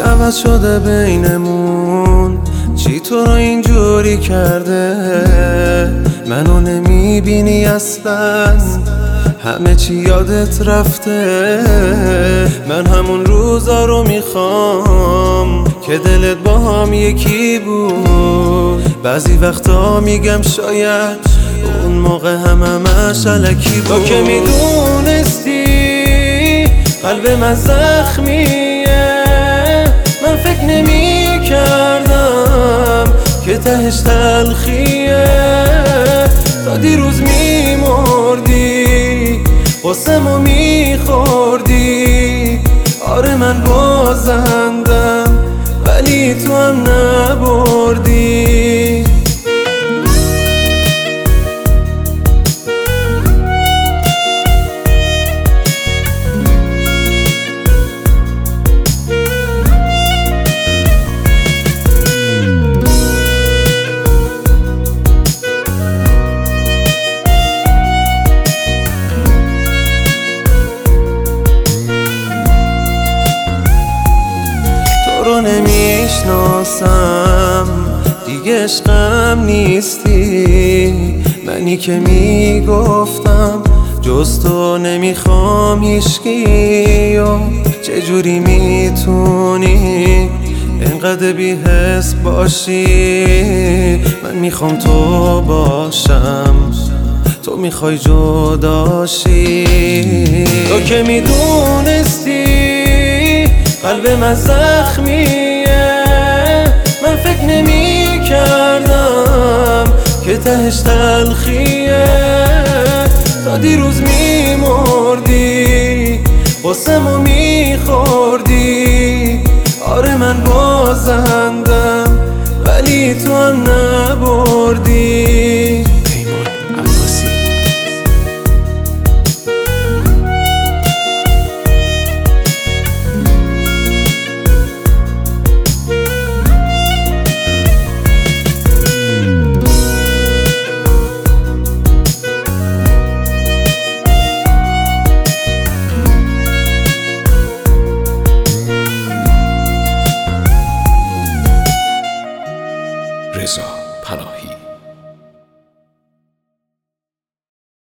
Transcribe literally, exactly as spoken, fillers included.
عوض شده بینمون؟ چی تو رو اینجوری کرده؟ منو نمیبینی اصلا؟ همه چی یادت رفته؟ من همون روزا رو میخوام که دلت با هم یکی بود. بعضی وقتا میگم شاید اون موقع هم همش علکی بود. تو که میدونستی قلب من زخمیه، من فکر نمی کردم که تهش تلخیه. تا دیروز میمردی قسمو میخوردی. آره من بازندم ولی تو هم نبردی. رو نمیشناسم دیگه، عشقم نیستی. منی که میگفتم جز تو نمیخوام هیچکی. و چجوری میتونی اینقدر بی‌حس باشی؟ من میخوام تو باشم، تو میخوای جداشی. تو که میدونستی قلب من زخمیه، من فکر نمی کردم که تهش تلخیه. تا دیروز میمردی قسمو میخوردی. آره من بازندم ولی تو هم نبردی. رضا پناهی.